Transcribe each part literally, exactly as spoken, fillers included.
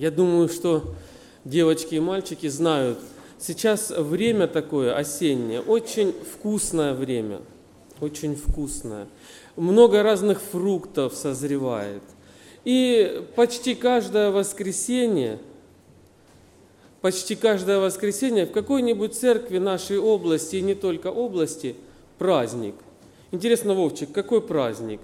Я думаю, что девочки и мальчики знают, сейчас время такое осеннее, очень вкусное время, очень вкусное. Много разных фруктов созревает. И почти каждое воскресенье, почти каждое воскресенье в какой-нибудь церкви нашей области, и не только области, праздник. Интересно, Вовчик, какой праздник?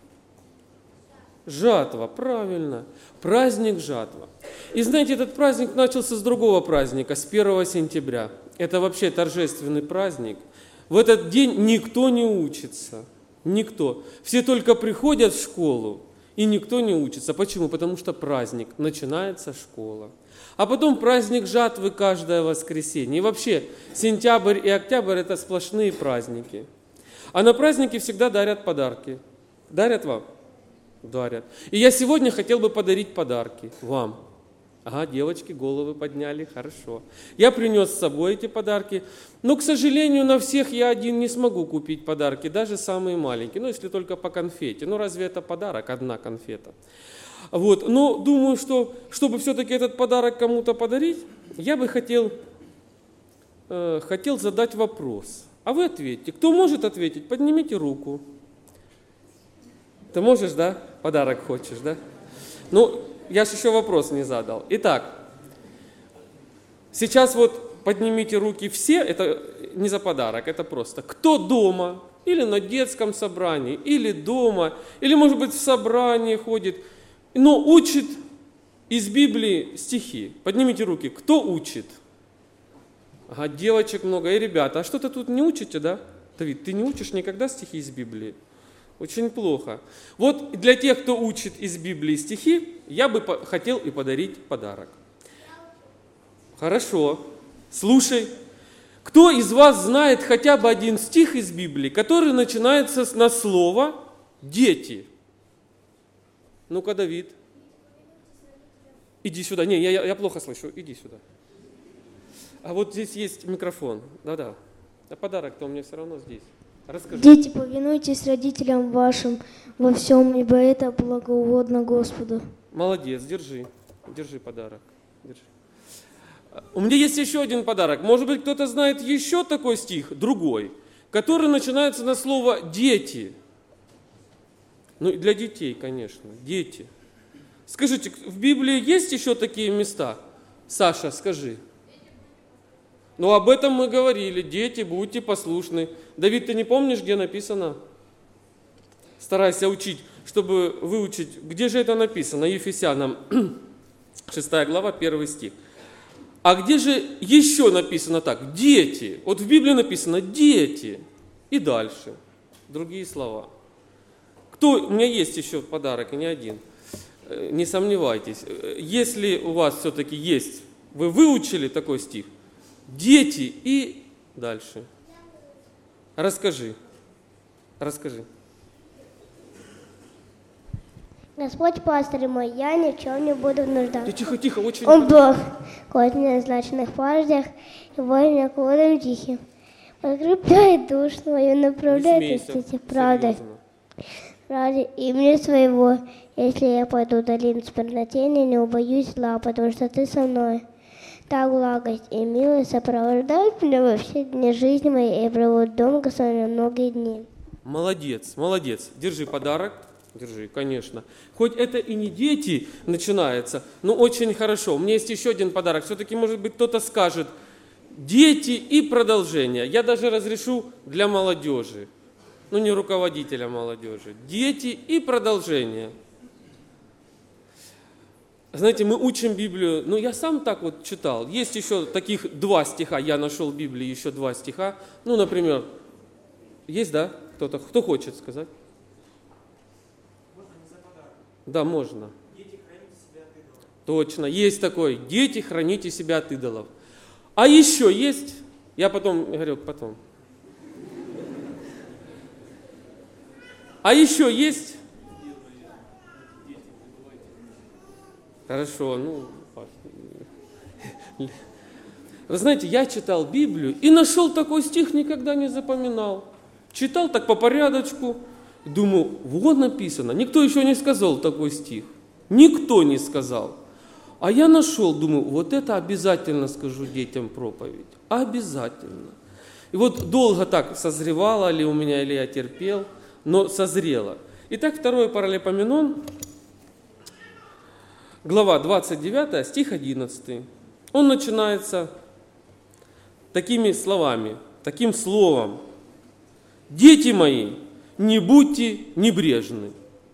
Жатва, правильно. Праздник жатва. И знаете, этот праздник начался с другого праздника, с первого сентября. Это вообще торжественный праздник. В этот день никто не учится. Никто. Все только приходят в школу, и никто не учится. Почему? Потому что праздник. Начинается школа. А потом праздник жатвы каждое воскресенье. И вообще, сентябрь и октябрь – это сплошные праздники. А на праздники всегда дарят подарки. Дарят вам? Дарят. И я сегодня хотел бы подарить подарки вам. Ага, девочки головы подняли, хорошо. Я принес с собой эти подарки, но, к сожалению, на всех я один не смогу купить подарки, даже самые маленькие, ну, если только по конфете. Ну, разве это подарок, одна конфета? Вот, но думаю, что, чтобы все-таки этот подарок кому-то подарить, я бы хотел, э, хотел задать вопрос. А вы ответьте. Кто может ответить? Поднимите руку. Ты можешь, да? Подарок хочешь, да? Ну, я же еще вопрос не задал. Итак, сейчас вот поднимите руки все, это не за подарок, это просто. Кто дома, или на детском собрании, или дома, или, может быть, в собрании ходит, но учит из Библии стихи. Поднимите руки. Кто учит? Ага, девочек много и ребята. А что-то тут не учите, да? Давид, ты не учишь никогда стихи из Библии? Очень плохо. Вот для тех, кто учит из Библии стихи, я бы хотел и подарить подарок. Хорошо. Слушай. Кто из вас знает хотя бы один стих из Библии, который начинается на слово «дети»? Ну-ка, Давид. Иди сюда. Не, я, я плохо слышу. Иди сюда. А вот здесь есть микрофон. Да-да. А подарок-то у меня все равно здесь. Расскажи. Дети, повинуйтесь родителям вашим во всем, ибо это благоугодно Господу. Молодец, держи. Держи подарок. Держи. У меня есть еще один подарок. Может быть, кто-то знает еще такой стих, другой, который начинается на слово «дети». Ну, и для детей, конечно. Дети. Скажите, в Библии есть еще такие места? Саша, скажи. Ну, об этом мы говорили. Дети, будьте послушны. Давид, ты не помнишь, где написано? Старайся учить, чтобы выучить. Где же это написано? Ефесянам, шестая глава, первый стих. А где же еще написано так? Дети. Вот в Библии написано «дети». И дальше. Другие слова. Кто? У меня есть еще подарок, и не один. Не сомневайтесь. Если у вас все-таки есть, вы выучили такой стих, дети и дальше. Расскажи. Расскажи. Господь пастырь мой, я ни в чем не буду нуждаться. Тихо, тихо, очень... Он Бог, кот меня в злачных паждях, и вой меня колодом тихим. Подкрепляет душу мою, направляет истине правдой. Ради имени своего, если я пойду долину смертельной, не убоюсь зла, потому что ты со мной. Так благость и милость сопровождают меня во все дни жизни моей и проводят дом Господня многие дни. Молодец, молодец. Держи подарок. Держи, конечно. Хоть это и не дети начинается, но очень хорошо. У меня есть еще один подарок. Все-таки, может быть, кто-то скажет, дети и продолжение. Я даже разрешу для молодежи. Ну, не руководителя молодежи. Дети и продолжение. Знаете, мы учим Библию, ну, я сам так вот читал. Есть еще таких два стиха, я нашел в Библии еще два стиха. Ну, например, есть, да? Кто-то, кто хочет сказать? Да, можно. Дети, храните себя от идолов. Точно, есть такой. Дети, храните себя от идолов. А еще есть, я потом, Игорек, потом. А еще есть? Хорошо, ну, вы знаете, я читал Библию и нашел такой стих, никогда не запоминал. Читал так по порядочку. Думаю, вот написано. Никто еще не сказал такой стих. Никто не сказал. А я нашел, думаю, вот это обязательно скажу детям проповедь. Обязательно. И вот долго так созревало ли у меня, или я терпел, но созрело. Итак, второе Паралипоменон, глава двадцать девять, стих одиннадцатый. Он начинается такими словами, таким словом. «Дети мои, не будьте небрежны».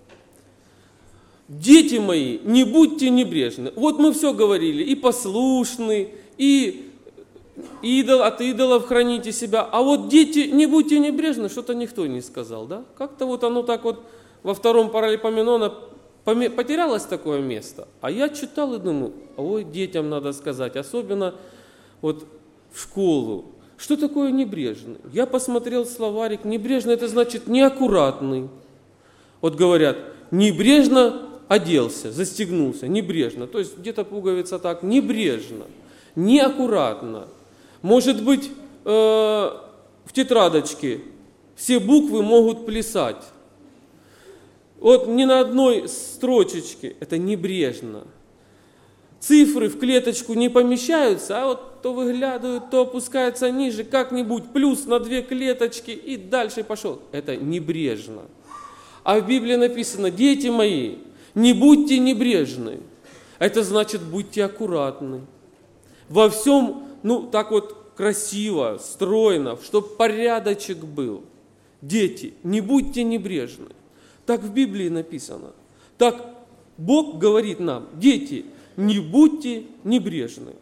Дети мои, не будьте небрежны. Вот мы все говорили, и послушны, и идол, от идолов храните себя. А вот дети, не будьте небрежны, что-то никто не сказал, да? Как-то вот оно так вот во втором Паралипоменона потерялось такое место. А я читал и думаю, ой, детям надо сказать, особенно вот в школу. Что такое небрежный? Я посмотрел словарик. Небрежный — это значит неаккуратный. Вот говорят, небрежно оделся, застегнулся, небрежно. То есть где-то пуговица так, небрежно, неаккуратно. Может быть, э, в тетрадочке все буквы могут плясать. Вот ни на одной строчечке, это небрежно. Цифры в клеточку не помещаются, а вот то выглядывают, то опускаются ниже, как-нибудь плюс на две клеточки и дальше пошел. Это небрежно. А в Библии написано, дети мои, не будьте небрежны. Это значит, будьте аккуратны. Во всем, ну, так вот красиво, стройно, чтобы порядочек был. Дети, не будьте небрежны. Так в Библии написано. Так Бог говорит нам, дети, не будьте небрежны.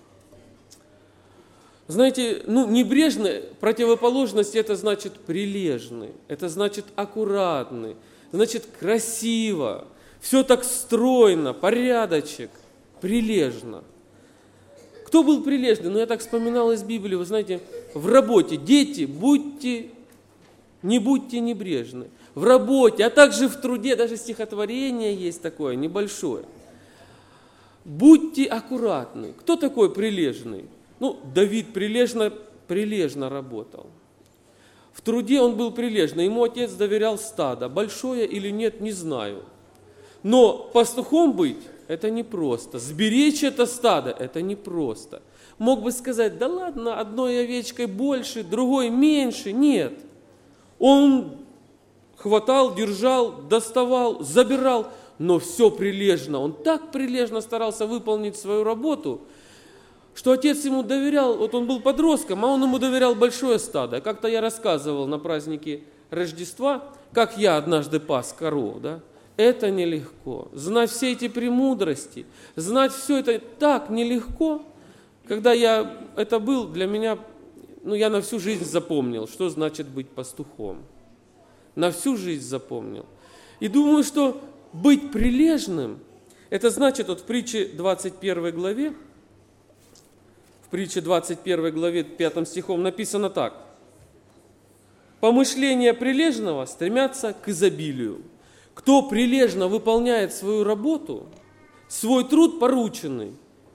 Знаете, ну, небрежны, противоположность, это значит прилежны, это значит аккуратны, значит красиво. Все так стройно, порядочек, прилежно. Кто был прилежный? Ну, я так вспоминал из Библии, вы знаете, в работе. Дети, будьте, не будьте небрежны. В работе, а также в труде, даже стихотворение есть такое, небольшое. Будьте аккуратны. Кто такой прилежный? Ну, Давид прилежно, прилежно работал. В труде он был прилежный, ему отец доверял стадо. Большое или нет, не знаю. Но пастухом быть – это непросто. Сберечь это стадо – это непросто. Мог бы сказать, да ладно, одной овечкой больше, другой меньше. Нет. Он хватал, держал, доставал, забирал, но все прилежно. Он так прилежно старался выполнить свою работу, что отец ему доверял, вот он был подростком, а он ему доверял большое стадо. Как-то я рассказывал на празднике Рождества, как я однажды пас коров, да? Это нелегко. Знать все эти премудрости, знать все это так нелегко. Когда я это был, для меня, ну я на всю жизнь запомнил, что значит быть пастухом. На всю жизнь запомнил. И думаю, что быть прилежным, это значит, вот в притче двадцать первой главе, в притче двадцать первой главе, пятым стихом написано так. Помышления прилежного стремятся к изобилию. Кто прилежно выполняет свою работу, свой труд порученный.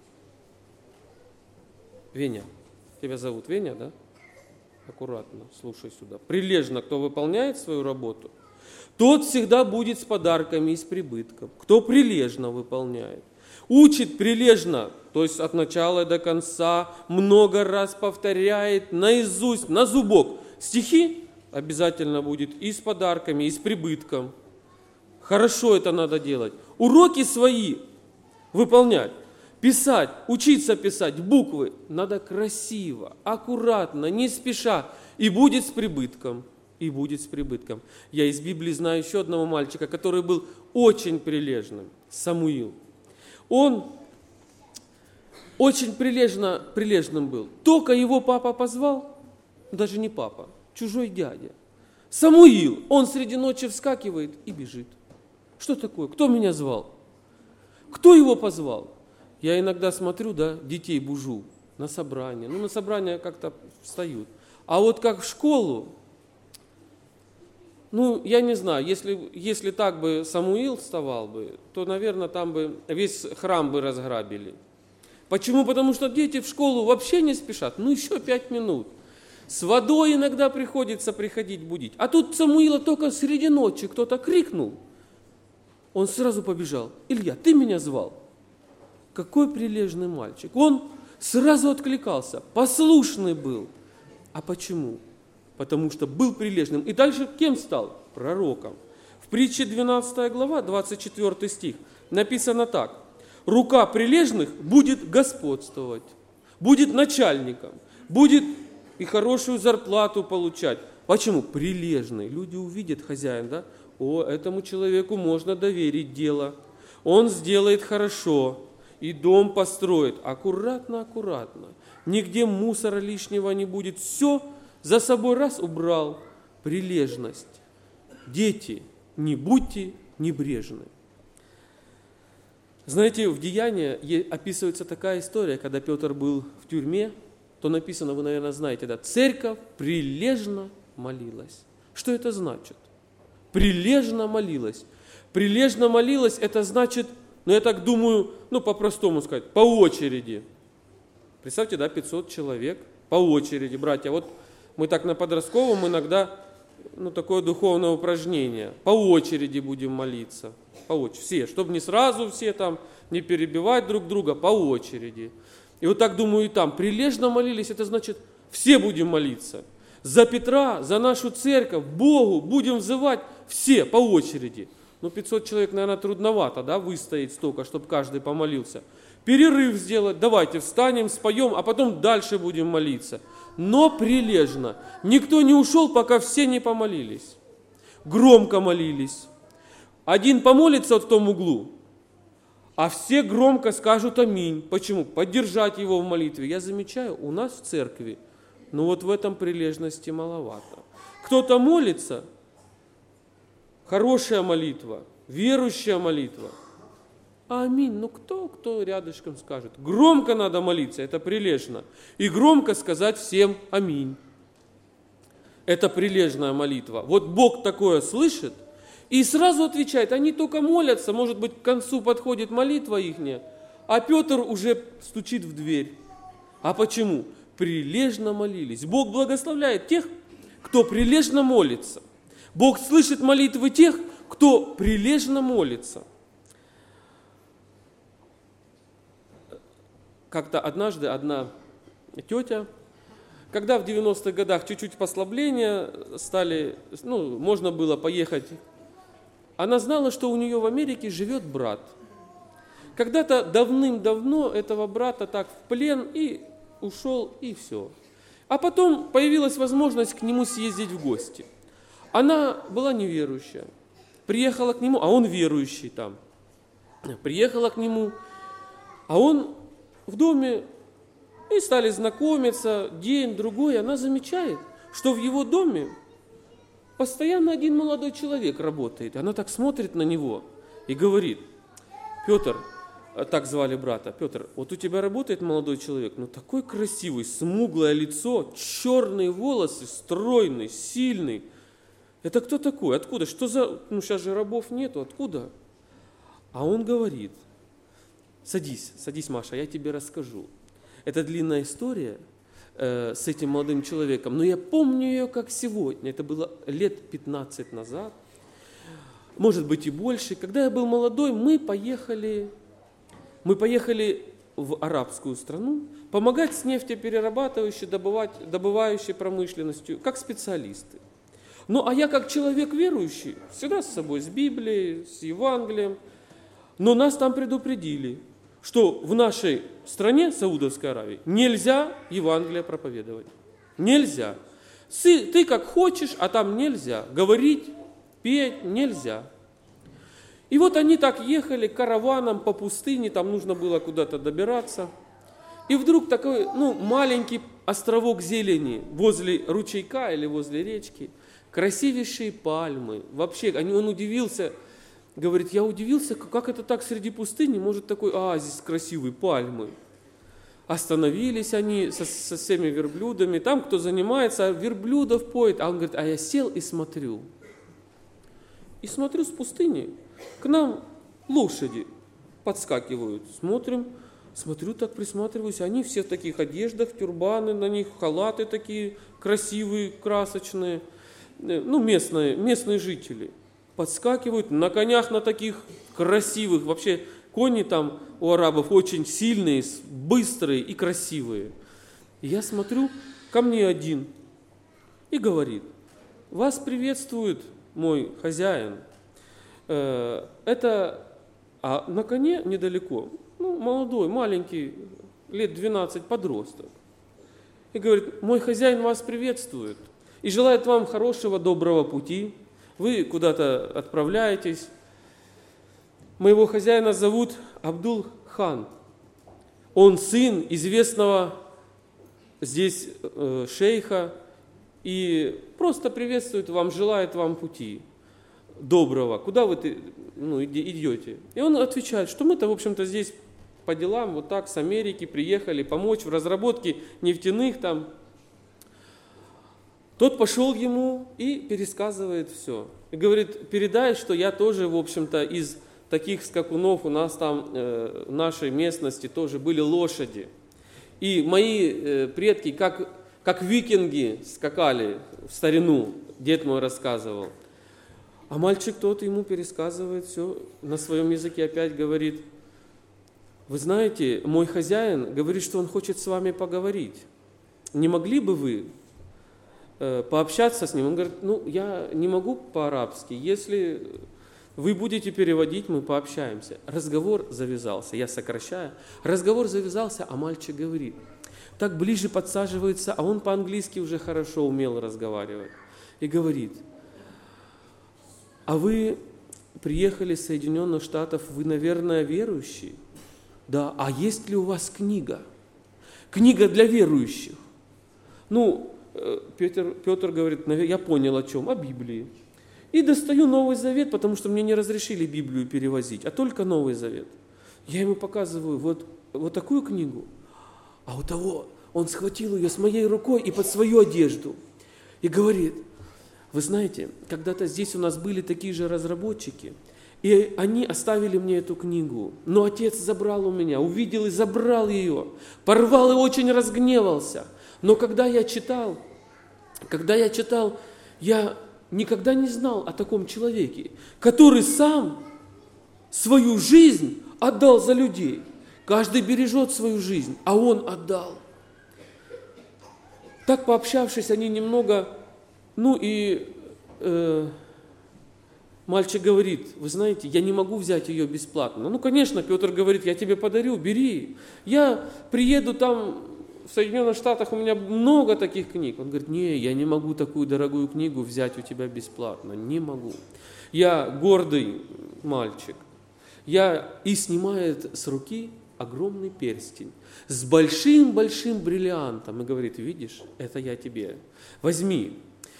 Веня, тебя зовут Веня, да? Аккуратно, слушай сюда. Прилежно, кто выполняет свою работу, тот всегда будет с подарками и с прибытком. Кто прилежно выполняет. Учит прилежно, то есть от начала до конца, много раз повторяет, наизусть, на зубок. Стихи обязательно будет и с подарками, и с прибытком. Хорошо это надо делать. Уроки свои выполнять. Писать, учиться писать буквы надо красиво, аккуратно, не спеша. И будет с прибытком. И будет с прибытком. Я из Библии знаю еще одного мальчика, который был очень прилежным. Самуил. Он очень прилежно, прилежным был. Только его папа позвал, даже не папа, чужой дядя. Самуил, он среди ночи вскакивает и бежит. Что такое? Кто меня звал? Кто его позвал? Я иногда смотрю, да, детей бужу на собрание. Ну, на собрание как-то встают. А вот как в школу, ну, я не знаю, если, если так бы Самуил вставал бы, то, наверное, там бы весь храм бы разграбили. Почему? Потому что дети в школу вообще не спешат. Ну, еще пять минут. С водой иногда приходится приходить будить. А тут Самуила только среди ночи кто-то крикнул. Он сразу побежал. Илья, ты меня звал? какой прилежный мальчик. Он сразу откликался, послушный был. А почему? Потому что был прилежным. И дальше кем стал? Пророком. В притче двенадцатая глава, двадцать четвёртый стих, написано так. Рука прилежных будет господствовать, будет начальником, будет и хорошую зарплату получать. Почему? Прилежный. Люди увидят, хозяин, да? О, этому человеку можно доверить дело. Он сделает хорошо и дом построит. Аккуратно, аккуратно. Нигде мусора лишнего не будет. Все за собой раз убрал. Прилежность. Дети, не будьте небрежны. Знаете, в Деянии описывается такая история, когда Петр был в тюрьме, то написано, вы, наверное, знаете, да, церковь прилежно молилась. Что это значит? Прилежно молилась. Прилежно молилась, это значит, ну я так думаю, ну по-простому сказать, по очереди. Представьте, да, пятьсот человек по очереди, братья. Вот мы так на подростковом иногда, ну такое духовное упражнение, по очереди будем молиться. По очереди, все, чтобы не сразу все там, не перебивать друг друга, по очереди. И вот так думаю и там, прилежно молились, это значит, все будем молиться. За Петра, за нашу церковь, Богу будем взывать все по очереди. Ну, пятьсот человек, наверное, трудновато, да, выстоять столько, чтобы каждый помолился. Перерыв сделать, давайте встанем, споем, а потом дальше будем молиться. Но прилежно. Никто не ушел, пока все не помолились. Громко молились. Один помолится вот в том углу, а все громко скажут аминь. Почему? Поддержать его в молитве. Я замечаю, у нас в церкви, ну вот в этом прилежности маловато. Кто-то молится, хорошая молитва, верующая молитва. Аминь. Ну кто, кто рядышком скажет? Громко надо молиться, это прилежно. И громко сказать всем аминь. Это прилежная молитва. Вот Бог такое слышит и сразу отвечает. Они только молятся, может быть, к концу подходит молитва ихняя, а Петр уже стучит в дверь. А почему? Прилежно молились. Бог благословляет тех, кто прилежно молится. Бог слышит молитвы тех, кто прилежно молится. Как-то однажды одна тетя, когда в девяностых годах чуть-чуть послабления стали, ну, можно было поехать, она знала, что у нее в Америке живет брат. Когда-то давным-давно этого брата так в плен и ушел, и все. А потом появилась возможность к нему съездить в гости. Она была неверующая, приехала к нему, а он верующий там. Приехала к нему, а он в доме, и стали знакомиться, день, другой. Она замечает, что в его доме постоянно один молодой человек работает. Она так смотрит на него и говорит: Петр, так звали брата, Петр, вот у тебя работает молодой человек, ну такой красивый, смуглое лицо, черные волосы, стройный, сильный. Это кто такой? Откуда? Что за... Ну сейчас же рабов нету, откуда? А он говорит: садись, садись, Маша, я тебе расскажу. Это длинная история э, с этим молодым человеком, но я помню ее как сегодня. Это было лет пятнадцать назад, может быть и больше. Когда я был молодой, мы поехали, мы поехали в арабскую страну помогать с нефтеперерабатывающей, добывать, добывающей промышленностью, как специалисты. Ну, а я как человек верующий, всегда с собой, с Библией, с Евангелием. Но нас там предупредили, что в нашей стране, Саудовской Аравии, нельзя Евангелие проповедовать. Нельзя. Ты как хочешь, а там нельзя. Говорить, петь нельзя. И вот они так ехали караваном по пустыне, там нужно было куда-то добираться. И вдруг такой, ну, маленький островок зелени возле ручейка или возле речки, красивейшие пальмы. Вообще, он удивился, говорит, я удивился, как это так среди пустыни может такой оазис красивый, пальмы. Остановились они со, со всеми верблюдами, там кто занимается, верблюдов поет. А он говорит, а я сел и смотрю. И смотрю с пустыни, к нам лошади подскакивают. Смотрим, смотрю так, присматриваюсь, они все в таких одеждах, тюрбаны, на них халаты такие красивые, красочные. Ну, местные, местные жители подскакивают на конях, на таких красивых, вообще кони там у арабов очень сильные, быстрые и красивые. И я смотрю, ко мне один и говорит: вас приветствует мой хозяин. Это, а на коне недалеко, ну, молодой, маленький, лет двенадцать, подросток. И говорит: мой хозяин вас приветствует и желает вам хорошего, доброго пути. Вы куда-то отправляетесь. Моего хозяина зовут Абдул-хан. Он сын известного здесь э, шейха и просто приветствует вам, желает вам пути доброго. Куда вы ну, идете? И он отвечает, что мы-то, в общем-то, здесь по делам, вот так, с Америки приехали помочь в разработке нефтяных там. Тот пошел ему и пересказывает все. И говорит: передай, что я тоже, в общем-то, из таких скакунов, у нас там э, в нашей местности тоже были лошади. И мои э, предки, как, как викинги, скакали в старину, дед мой рассказывал. А мальчик тот ему пересказывает все на своем языке, опять говорит: вы знаете, мой хозяин говорит, что он хочет с вами поговорить. Не могли бы вы э, пообщаться с ним? Он говорит: ну, я не могу по-арабски, если вы будете переводить, мы пообщаемся. Разговор завязался, я сокращаю. Разговор завязался, а мальчик говорит. Так ближе подсаживается, а он по-английски уже хорошо умел разговаривать. И говорит: а вы приехали из Соединенных Штатов, вы, наверное, верующие? Да, а есть ли у вас книга? Книга для верующих. Ну, Петр, Петр говорит: я понял о чем, о Библии. И достаю Новый Завет, потому что мне не разрешили Библию перевозить, а только Новый Завет. Я ему показываю вот, вот такую книгу, а у того он схватил ее с моей рукой и под свою одежду. И говорит: вы знаете, когда-то здесь у нас были такие же разработчики, и они оставили мне эту книгу, но отец забрал у меня, увидел и забрал ее, порвал и очень разгневался. Но когда я читал, когда я читал, я никогда не знал о таком человеке, который сам свою жизнь отдал за людей. Каждый бережет свою жизнь, а он отдал. Так пообщавшись, они немного, ну и э, мальчик говорит: вы знаете, я не могу взять ее бесплатно. Ну, конечно, Петр говорит: я тебе подарю, бери. Я приеду там, в Соединенных Штатах у меня много таких книг. Он говорит: не, я не могу такую дорогую книгу взять у тебя бесплатно, не могу. Я гордый мальчик. Я и снимает с руки огромный перстень с большим-большим бриллиантом и говорит: видишь, это я тебе, возьми.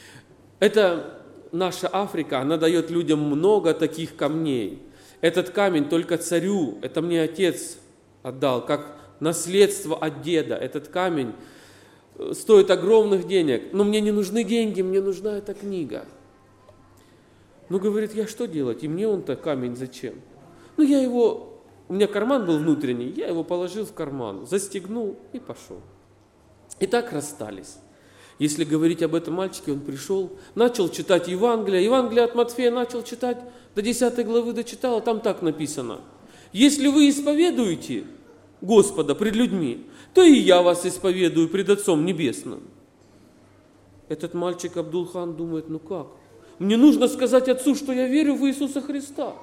Это наша Африка, она дает людям много таких камней. Этот камень только царю, это мне отец отдал, как наследство от деда. Этот камень стоит огромных денег, но мне не нужны деньги, мне нужна эта книга. Ну, говорит, я что делать? И мне он-то камень зачем? Ну, я его, у меня карман был внутренний, я его положил в карман, застегнул и пошел. И так расстались. Если говорить об этом мальчике, он пришел, начал читать Евангелие. Евангелие от Матфея начал читать, до десятой главы дочитал, а там так написано: если вы исповедуете Господа пред людьми, то и я вас исповедую пред Отцом Небесным. Этот мальчик Абдул-хан думает: ну как? Мне нужно сказать отцу, что я верю в Иисуса Христа.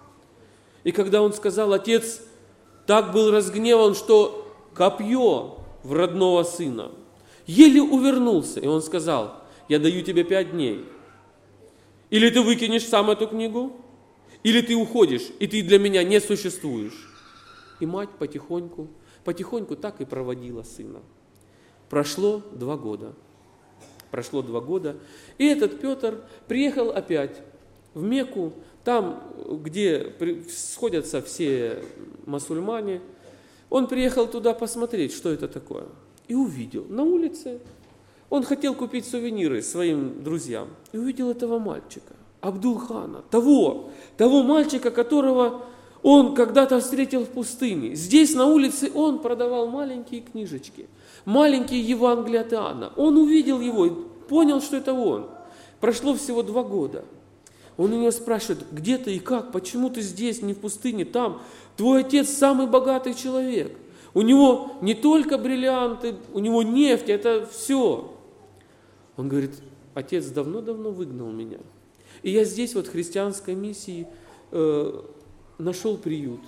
И когда он сказал, отец так был разгневан, что копье в родного сына, еле увернулся. И он сказал: я даю тебе пять дней. Или ты выкинешь сам эту книгу, или ты уходишь, и ты для меня не существуешь. И мать потихоньку, потихоньку так и проводила сына. Прошло два года. Прошло два года. И этот Петр приехал опять в Мекку, там, где сходятся все мусульмане. Он приехал туда посмотреть, что это такое. И увидел на улице, он хотел купить сувениры своим друзьям. И увидел этого мальчика, Абдул-хана, того, того мальчика, которого он когда-то встретил в пустыне. Здесь на улице он продавал маленькие книжечки, маленькие Евангелия от Иоанна. Он увидел его и понял, что это он. Прошло всего два года. Он у него спрашивает, где ты и как, почему ты здесь, не в пустыне, там? Твой отец самый богатый человек. У него не только бриллианты, у него нефть, это все. Он говорит, отец давно-давно выгнал меня. И я здесь вот в христианской миссии э, нашел приют.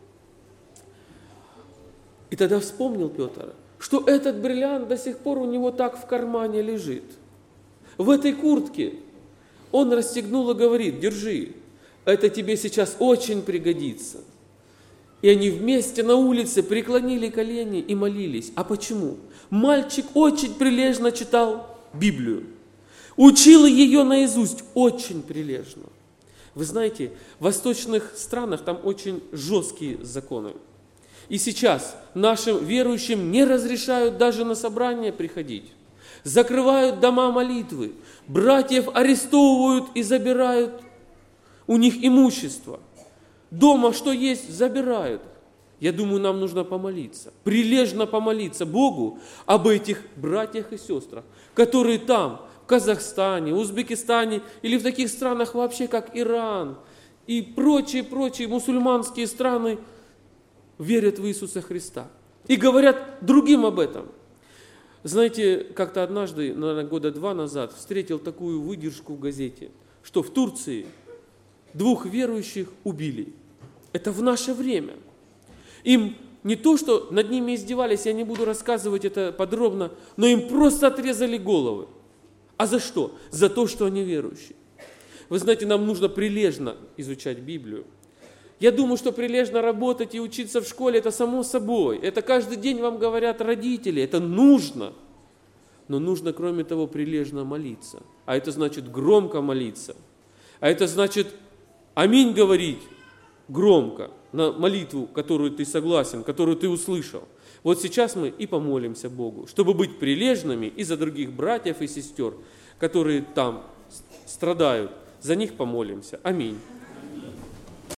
И тогда вспомнил Петр, что этот бриллиант до сих пор у него так в кармане лежит. В этой куртке. Он расстегнул и говорит, держи, это тебе сейчас очень пригодится. И они вместе на улице преклонили колени и молились. А почему? Мальчик очень прилежно читал Библию. Учил ее наизусть очень прилежно. Вы знаете, в восточных странах там очень жесткие законы. И сейчас нашим верующим не разрешают даже на собрание приходить. Закрывают дома молитвы, братьев арестовывают и забирают у них имущество. Дома что есть, забирают. Я думаю, нам нужно помолиться, прилежно помолиться Богу об этих братьях и сестрах, которые там, в Казахстане, Узбекистане или в таких странах вообще, как Иран и прочие-прочие мусульманские страны верят в Иисуса Христа и говорят другим об этом. Знаете, как-то однажды, наверное, года два назад, встретил такую выдержку в газете, что в Турции двух верующих убили. Это в наше время. Им не то, что над ними издевались, я не буду рассказывать это подробно, но им просто отрезали головы. А за что? За то, что они верующие. Вы знаете, нам нужно прилежно изучать Библию. Я думаю, что прилежно работать и учиться в школе – это само собой. Это каждый день вам говорят родители, это нужно. Но нужно, кроме того, прилежно молиться. А это значит громко молиться. А это значит аминь говорить громко на молитву, которую ты согласен, которую ты услышал. Вот сейчас мы и помолимся Богу, чтобы быть прилежными и за других братьев и сестер, которые там страдают. За них помолимся. Аминь.